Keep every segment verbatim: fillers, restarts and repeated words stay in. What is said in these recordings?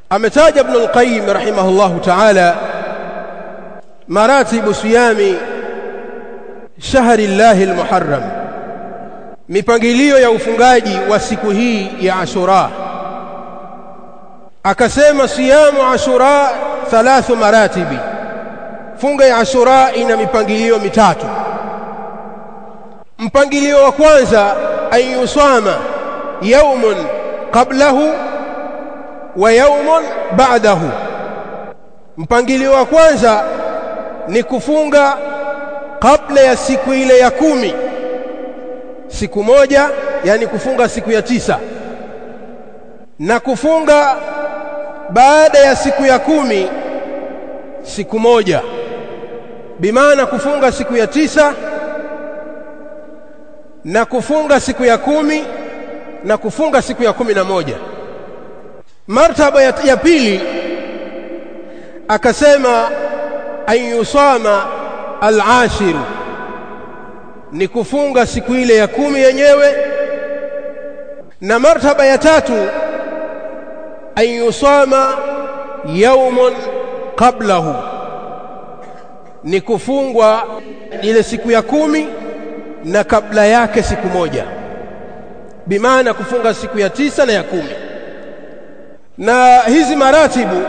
Ametaja Ibn al-Qayyim rahimahullahu ta'ala maratibu siyami shahri Allah al-Muharram, mipangilio ya ufungaji wa siku hii ya Ashura. Akasema siyamu Ashura thalathu maratibi, funga ya Ashura ina mipangilio mitatu. Mpangilio wa kwanza ayusama yawmun qablahu wa yawmun ba'dahu. Mpangilio wa kwanza ni kufunga kabla ya siku ile ya kumi, siku moja, yani kufunga siku ya tisa, na kufunga baada ya siku ya kumi siku moja, bimaana kufunga siku ya tisa na kufunga siku ya kumi na kufunga siku ya kumi na moja. Martaba ya, ya pili akasema ayusama al-ashiru, ni kufunga siku ile ya kumi yenyewe. Na martaba ya tatu ayusama yawmun qablahu, ni kufungwa ile siku ya kumi na kabla yake siku moja, bimaana kufunga siku ya tisa na ya kumi. Na hizi maratibu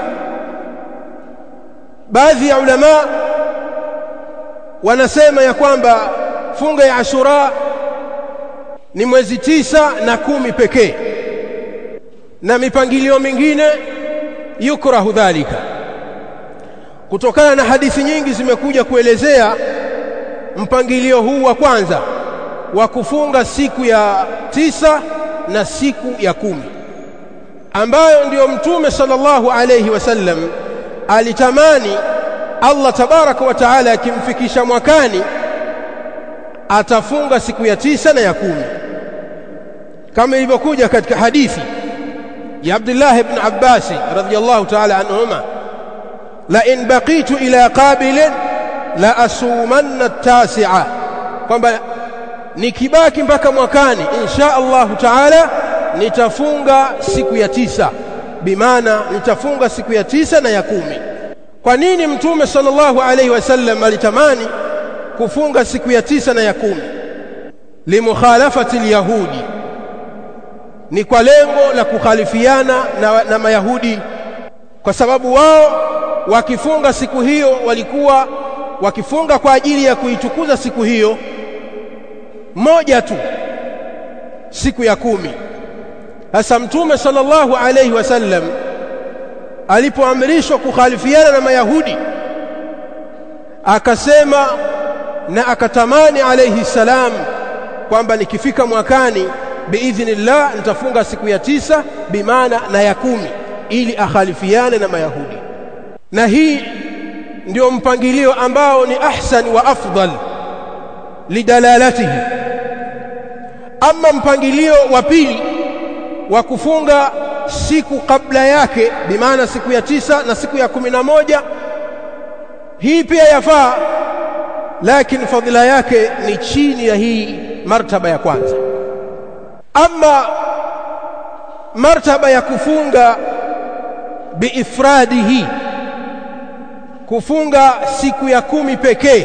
baadhi ya ulama wanasema ya kwamba funga ya Ashura ni mwezi tisa na kumi pekee, na mipangilio mingine yukrahu dhalika, kutokana na hadithi nyingi zimekuja kuelezea mpangilio huu wa kwanza wa kufunga siku ya tisa na siku ya kumi, ambayo ndiyo Mtume sallallahu alayhi wasallam alitamani Allah tabaraka wa taala akimfikisha mwakani atafunga siku ya tisa na ya kumi, kama ilivyokuja katika hadithi ya Abdullah ibn Abbas radhiyallahu ta'ala anhuma, la in baqitu ila qabilin la asumanna at-tasi'a, kwamba nikibaki mpaka mwakani insha Allah ta'ala nitafunga siku ya tisa, bimaana nitafunga siku ya tisa na ya kumi. Kwa nini Mtume sallallahu alaihi wasallam alitamani kufunga siku ya tisa na ya kumi? Limukhalafati al-yahudi, ni kwa lengo la kukhalifiana na, na Mayahudi, kwa sababu wao wakifunga siku hiyo walikuwa wakifunga kwa ajili ya kuitukuza siku hiyo moja tu, siku ya kumi. Sasa Mtume sallallahu alayhi wasallam alipoamrishwa kukhalifiana na Mayahudi, akasema na akatamani alayhi salam kwamba nikifika mwakani biidhnillah nitafunga siku ya tisa, bimaana na ya kumi, ili akhalifiane na Mayahudi. Na hii ndio mpangilio ambao ni ahsan wa afdal lidalalatihi. Ama mpangilio wa pili wa kufunga siku kabla yake, bimaana siku ya tisa na siku ya kumi na moja, hii pia yafaa, lakini fadhila yake ni chini ya hii martaba ya kwanza. Ama martaba ya kufunga biifradihi, kufunga siku ya kumi pekee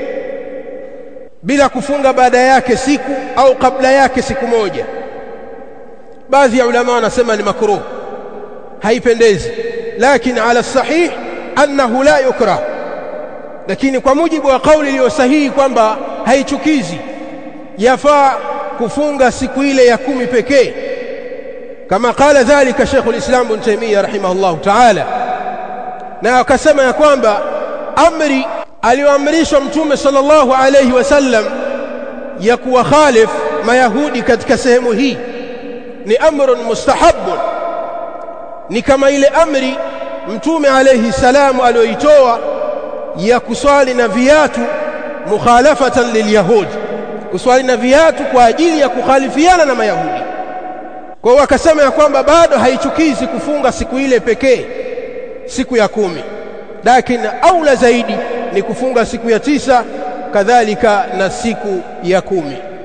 bila kufunga baada yake siku au kabla yake siku moja, baadhi ya ulama wanasema ni makruh, haipendezi, lakini ala sahih annahu la yukrah. Lakini kwa mujibu wa kauli iliyo sahihi kwamba haichukizi, yafaa kufunga siku ile ya kumi pekee, kama qala dhalika Sheikhul Islam Ibn Taymiyyah rahimahullahu ta'ala. Na akasema ya kwamba amri aliyoamrishwa Mtume sallallahu alayhi wasallam ya kuwakhalif Mayahudi katika sehemu hii ni amrun mustahabun, ni kama ile amri Mtume alayhi salamu aliyoitoa ya kuswali na viatu mukhalafatan lilyahudi, kuswali na viatu kwa ajili ya kukhalifiana na Mayahudi. Kwa hiyo akasema ya kwamba bado haichukizi kufunga siku ile pekee, siku ya kumi, lakini aula zaidi ni kufunga siku ya tisa kadhalika na siku ya kumi.